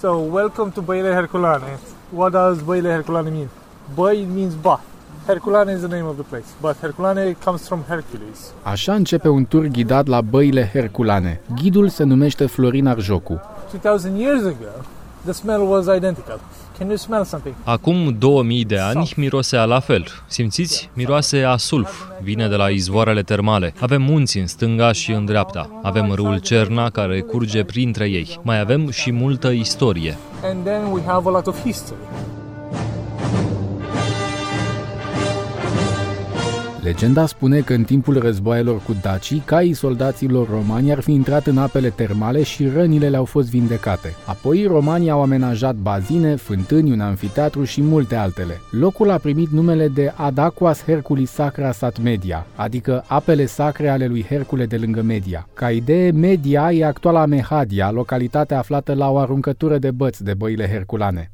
So, welcome to Băile Herculane. What does Băile Herculane mean? Băi means bath. Herculane is the name of the place, but Herculane comes from Hercules. Așa începe un tur ghidat la Băile Herculane. Ghidul se numește Florin Arjocu. 2000 years ago, the smell was identical. Can you smell something? Acum 2000 de ani mirosea la fel. Simțiți? Miroase a sulf. Vine de la izvoarele termale. Avem munți în stânga și în dreapta. Avem râul Cerna care curge printre ei. Mai avem și multă istorie. And then we have a lot of history. Legenda spune că în timpul războaielor cu dacii, caii soldaților romani ar fi intrat în apele termale și rănile le-au fost vindecate. Apoi, romanii au amenajat bazine, fântâni, un amfiteatru și multe altele. Locul a primit numele de Ad Aquas Herculi Sacras ad Media, adică apele sacre ale lui Hercule de lângă Media. Ca idee, Media e actuala Mehadia, localitatea aflată la o aruncătură de băți de Băile Herculane.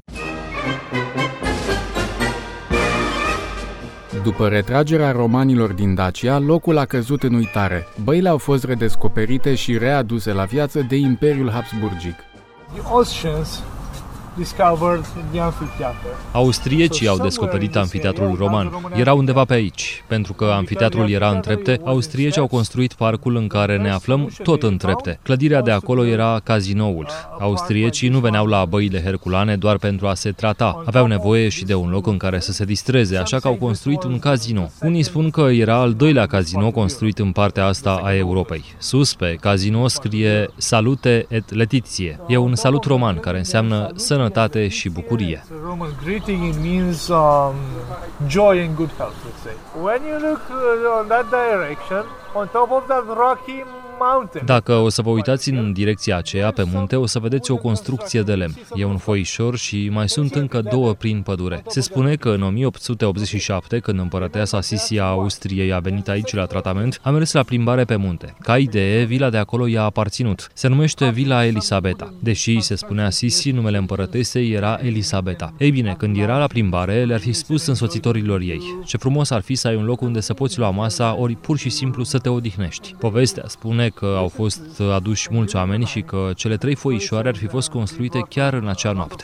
După retragerea romanilor din Dacia, locul a căzut în uitare. Băile au fost redescoperite și readuse la viață de Imperiul Habsburgic. The Austrians discovered the amphitheater. Austriecii au descoperit amfiteatrul roman. Era undeva pe aici. Pentru că amfiteatrul era în trepte, austriecii au construit parcul în care ne aflăm tot în trepte. Clădirea de acolo era cazinoul. Austriecii nu veneau la Băile Herculane doar pentru a se trata. Aveau nevoie și de un loc în care să se distreze, așa că au construit un cazino. Unii spun că era al doilea cazino construit în partea asta a Europei. Sus pe cazino scrie Salute et Laetitie. E un salut roman care înseamnă sănătate și bucurie. Roman greeting, it means joy and good health, let's say. When you look on that direction, on top of that rocky mountain. Dacă o să vă uitați în direcția aceea, pe munte, o să vedeți o construcție de lemn. E un foișor și mai sunt încă două prin pădure. Se spune că în 1887, când împărăteasa Sisia Austriei a venit aici la tratament, a mers la plimbare pe munte. Ca idee, vila de acolo i-a aparținut. Se numește Vila Elisabeta. Deși se spunea Sisi, numele împărătesei era Elisabeta. Ei bine, când era la plimbare, le-ar fi spus însoțitorilor ei: ce frumos ar fi să ai un loc unde să poți lua masa, ori pur și simplu să te odihnești. Povestea spune că au fost aduși mulți oameni și că cele 3 foișoare ar fi fost construite chiar în acea noapte.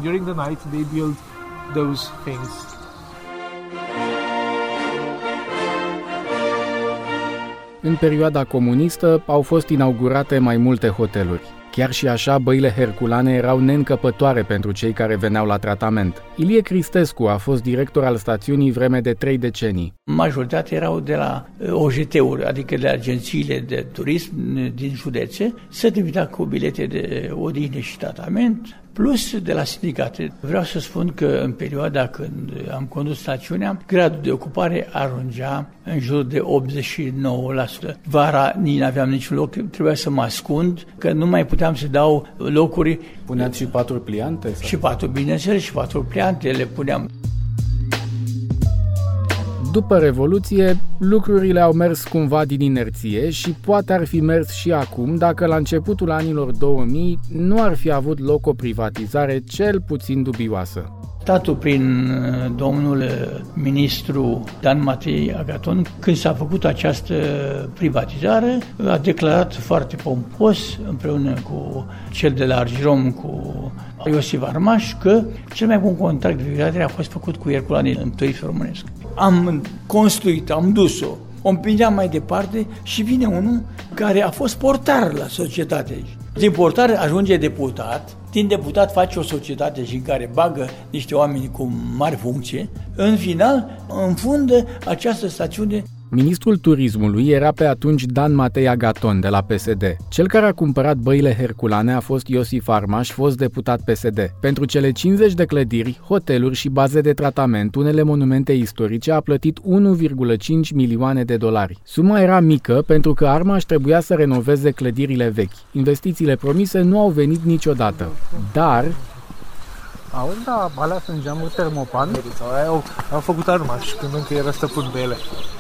În perioada comunistă au fost inaugurate mai multe hoteluri. Chiar și așa, Băile Herculane erau neîncăpătoare pentru cei care veneau la tratament. Ilie Cristescu a fost director al stațiunii vreme de 3 decenii. Majoritatea erau de la OJT-uri, adică de agențiile de turism din județe, se trimita cu bilete de odihne și tratament, plus de la sindicate. Vreau să spun că în perioada când am condus stațiunea, gradul de ocupare ajungea în jur de 89%. Vara nici nu aveam niciun loc, trebuia să mă ascund, că nu mai puteam să dau locuri. Puneați și paturi pliante? Sau? Și paturi, bineînțeles, și paturi pliante le puneam. După Revoluție, lucrurile au mers cumva din inerție și poate ar fi mers și acum dacă la începutul anilor 2000 nu ar fi avut loc o privatizare cel puțin dubioasă. Statul, prin domnul ministru Dan Matei Agaton, când s-a făcut această privatizare, a declarat foarte pompos, împreună cu cel de la Argirom, cu Iosif Armaș, că cel mai bun contract de privatizare a fost făcut cu Herculane în turism românesc. Am construit, am dus-o, o împingeam mai departe și vine unul care a fost portar la societate. Din portar ajunge deputat, din deputat face o societate și în care bagă niște oameni cu mari funcție. În final, înfundă această stațiune. Ministrul turismului era pe atunci Dan Matei Agaton de la PSD. Cel care a cumpărat Băile Herculane a fost Iosif Armaș, fost deputat PSD. Pentru cele 50 de clădiri, hoteluri și baze de tratament, unele monumente istorice, a plătit 1,5 milioane de dolari. Suma era mică pentru că Armaș trebuia să renoveze clădirile vechi. Investițiile promise nu au venit niciodată. Dar Auzi, da, alea sunt geamuri termopan. Au făcut Armaș când încă era stăpân pe ele.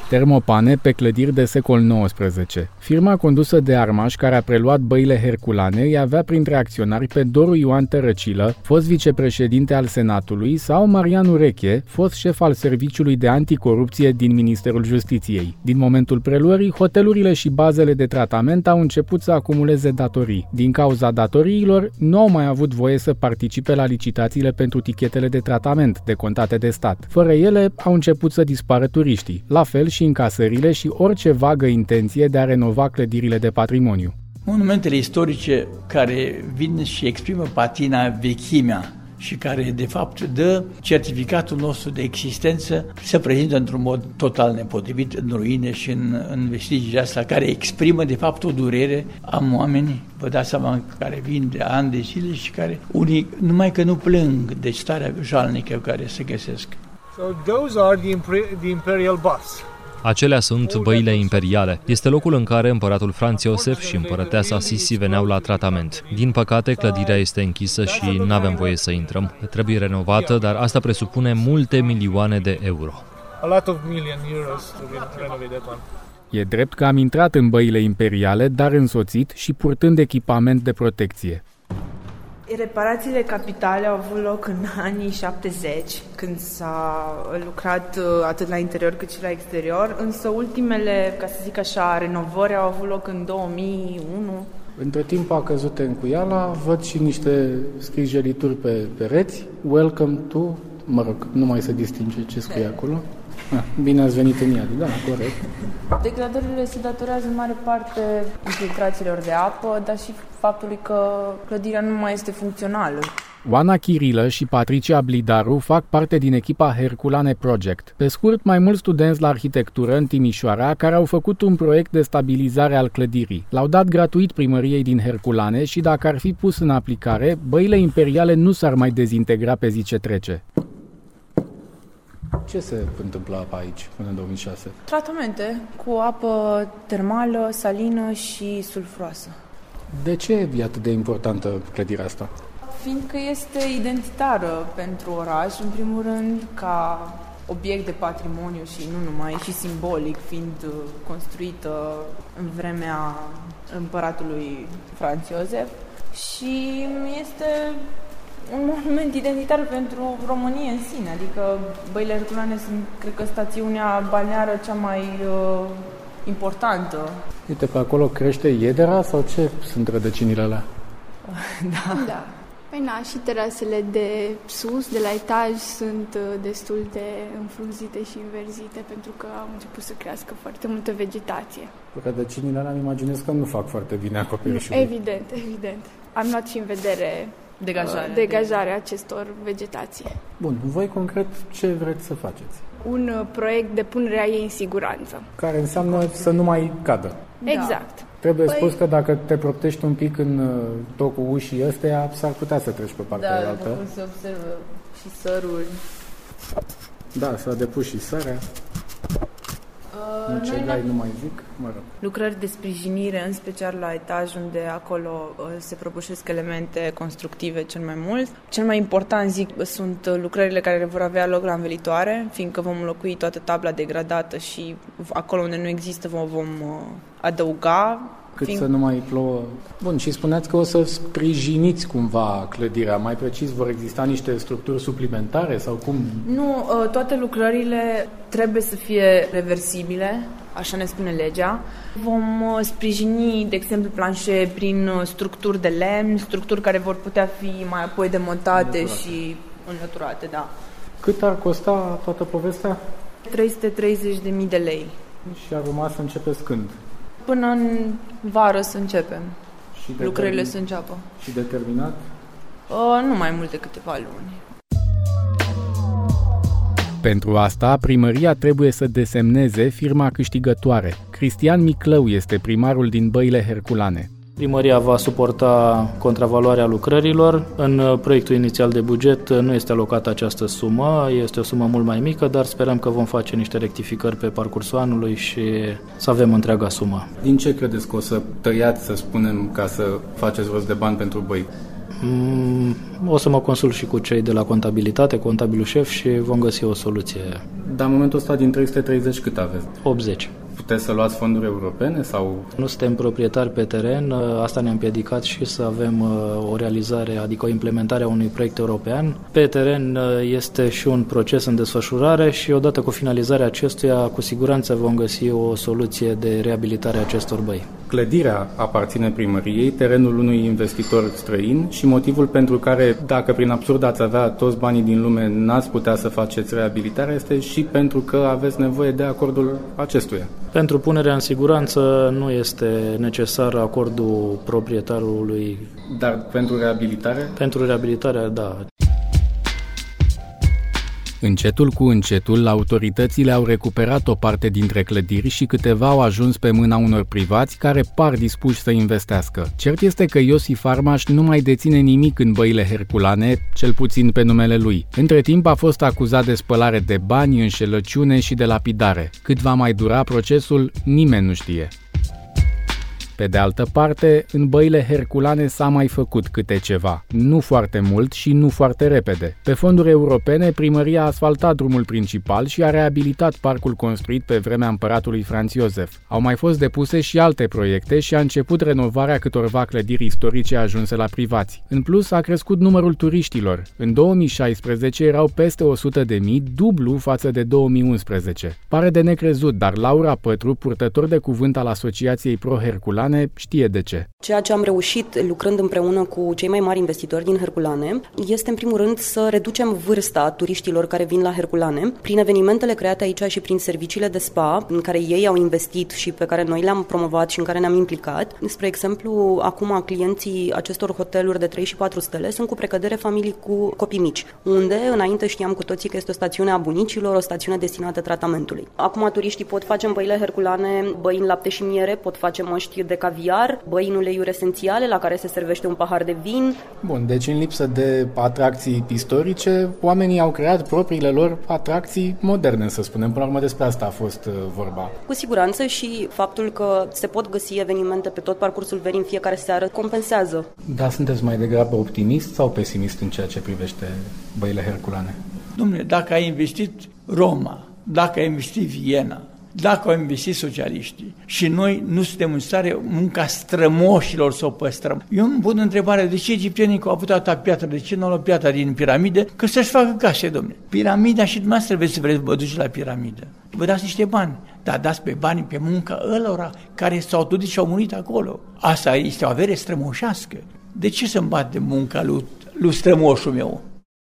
termopane pe clădiri de secol XIX. Firma condusă de Armaș, care a preluat băile Herculane, îi avea printre acționari pe Doru Ioan Tărăcilă, fost vicepreședinte al Senatului, sau Marian Ureche, fost șef al Serviciului de Anticorupție din Ministerul Justiției. Din momentul preluării, hotelurile și bazele de tratament au început să acumuleze datorii. Din cauza datoriilor, nu au mai avut voie să participe la licitațiile pentru tichetele de tratament decontate de stat. Fără ele, au început să dispară turiștii, la fel și încasările și orice vagă intenție de a renova clădirile de patrimoniu. Monumentele istorice care vin și exprimă patina, vechimea și care de fapt dă certificatul nostru de existență, se prezintă într-un mod total nepotrivit în ruine și în vestigiile astea, care exprimă de fapt o durere. Am oameni, vă dați seama, care vin de ani de zile și care unii numai că nu plâng de starea jalnică care se găsesc. So those are the Imperial Baths. Acelea sunt băile imperiale. Este locul în care împăratul Franz Iosef și împărăteasa Sisi veneau la tratament. Din păcate, clădirea este închisă și nu avem voie să intrăm. Trebuie renovată, dar asta presupune multe milioane de euro. A lot of million euros to renovate that one. E drept că am intrat în băile imperiale, dar însoțit și purtând echipament de protecție. Reparațiile capitale au avut loc în anii 70, când s-a lucrat atât la interior cât și la exterior, însă ultimele, ca să zic așa, renovări au avut loc în 2001. Între timp a căzut încuiala, văd și niște scrijelituri pe pereți. Welcome to, mă rog, nu mai se distinge ce scrie acolo. Bine ați venit în iad, da, corect. Degradările se datorează în mare parte infiltrațiilor de apă, dar și faptului că clădirea nu mai este funcțională. Oana Chirilă și Patricia Blidaru fac parte din echipa Herculane Project. Pe scurt, mai mulți studenți la arhitectură în Timișoara care au făcut un proiect de stabilizare al clădirii. L-au dat gratuit primăriei din Herculane și dacă ar fi pus în aplicare, băile imperiale nu s-ar mai dezintegra pe zi ce trece. Ce se întâmpla aici până în 2006? Tratamente cu apă termală, salină și sulfuroasă. De ce e atât de importantă clădirea asta? Fiindcă este identitară pentru oraș, în primul rând ca obiect de patrimoniu și nu numai, și simbolic, fiind construită în vremea împăratului Franz Iosef, și este un monument identitar pentru România în sine, adică băile Herculane sunt, cred că, stațiunea balneară cea mai importantă. Uite, pe acolo crește iedera sau ce sunt rădăcinile alea? Da. Păi na, și terasele de sus, de la etaj, sunt destul de înfrunzite și înverzite pentru că au început să crească foarte multă vegetație. Rădăcinile alea îmi imaginez că nu fac foarte bine acoperișului. Evident. Am luat și în vedere degajarea acestor vegetații. Bun, voi concret ce vreți să faceți? Un proiect de punere a ei în siguranță. Care înseamnă să nu mai cadă. Exact. Trebuie spus că dacă te proptești un pic în tocul ușii ăsteia, s-ar putea să treci pe partea altă. Da, se observă și sărul. Da, s-a depus și sarea. Nu mai zic, mă rog. Lucrări de sprijinire, în special la etaj, unde acolo se prăbușesc elemente constructive cel mai mult. Cel mai important, zic, sunt lucrările care vor avea loc la învelitoare, fiindcă vom înlocui toată tabla degradată și acolo unde nu există vom adăuga. Să nu mai plouă. Bun, și spuneați că o să sprijiniți cumva clădirea. Mai precis, vor exista niște structuri suplimentare sau cum? Nu, toate lucrările trebuie să fie reversibile, așa ne spune legea. Vom sprijini, de exemplu, planșe prin structuri de lemn, structuri care vor putea fi mai apoi demontate și înlăturate, da. Cât ar costa toată povestea? 330.000 de lei. Și ar urma să începeți când? Până în vară să începem. Lucrările să înceapă. Și determinat? Nu mai mult de câteva luni. Pentru asta, primăria trebuie să desemneze firma câștigătoare. Cristian Miclău este primarul din băile Herculane. Primăria va suporta contravaloarea lucrărilor. În proiectul inițial de buget nu este alocată această sumă, este o sumă mult mai mică, dar sperăm că vom face niște rectificări pe parcursul anului și să avem întreaga sumă. Din ce credeți că o să tăiați, să spunem, ca să faceți rost de bani pentru băi? O să mă consult și cu cei de la contabilitate, contabilul șef, și vom găsi o soluție. Dar în momentul ăsta din 330 cât aveți? 80. Puteți să luați fonduri europene sau? Nu suntem proprietari pe teren, asta ne-a împiedicat și să avem o realizare, adică o implementare a unui proiect european. Pe teren este și un proces în desfășurare și odată cu finalizarea acestuia, cu siguranță vom găsi o soluție de reabilitare a acestor băi. Clădirea aparține primăriei, terenul unui investitor străin și motivul pentru care, dacă prin absurd ați avea toți banii din lume, n-ați putea să faceți reabilitarea, este și pentru că aveți nevoie de acordul acestuia. Pentru punerea în siguranță nu este necesar acordul proprietarului. Dar pentru reabilitare? Pentru reabilitarea, da. Încetul cu încetul, autoritățile au recuperat o parte dintre clădiri și câteva au ajuns pe mâna unor privați care par dispuși să investească. Cert este că Iosif Armaș nu mai deține nimic în băile herculane, cel puțin pe numele lui. Între timp a fost acuzat de spălare de bani, înșelăciune și de lapidare. Cât va mai dura procesul, nimeni nu știe. Pe de altă parte, în băile herculane s-a mai făcut câte ceva. Nu foarte mult și nu foarte repede. Pe fonduri europene, primăria a asfaltat drumul principal și a reabilitat parcul construit pe vremea împăratului Franz Iosef. Au mai fost depuse și alte proiecte și a început renovarea câtorva clădiri istorice ajunse la privați. În plus, a crescut numărul turiștilor. În 2016 erau peste 100.000, dublu față de 2011. Pare de necrezut, dar Laura Pătru, purtător de cuvânt al Asociației Pro-Herculane, știe de ce. Ceea ce am reușit lucrând împreună cu cei mai mari investitori din Herculane este în primul rând să reducem vârsta turiștilor care vin la Herculane prin evenimentele create aici și prin serviciile de spa în care ei au investit și pe care noi le-am promovat și în care ne-am implicat. Spre exemplu, acum clienții acestor hoteluri de 3 și 4 stele sunt cu precădere familii cu copii mici, unde înainte știam cu toții că este o stațiune a bunicilor, o stațiune destinată tratamentului. Acum turiștii pot face în băile Herculane băi în lapte și miere, pot face măști de caviar, băi în uleiuri esențiale la care se servește un pahar de vin. Bun, deci în lipsă de atracții istorice, oamenii au creat propriile lor atracții moderne, să spunem. Până la urmă despre asta a fost vorba. Cu siguranță și faptul că se pot găsi evenimente pe tot parcursul verii în fiecare seară compensează. Dar sunteți mai degrabă optimist sau pesimist în ceea ce privește băile herculane? Dom'le, dacă ai investit Roma, dacă ai investit Viena, dacă au investit socialiștii și noi nu suntem în stare munca strămoșilor să o păstrăm. Eu îmi pun întrebarea, de ce egiptenii au avut atâta piatră, de ce nu au luat piatra din piramide? Că să-și facă case, domnule. Piramida și dumneavoastră vreți să vă duceți la piramidă. Vă dați niște bani, dar dați pe banii pe munca ălora care s-au dus și au murit acolo. Asta este o avere strămoșească. De ce să-mi bat de munca lui strămoșul meu?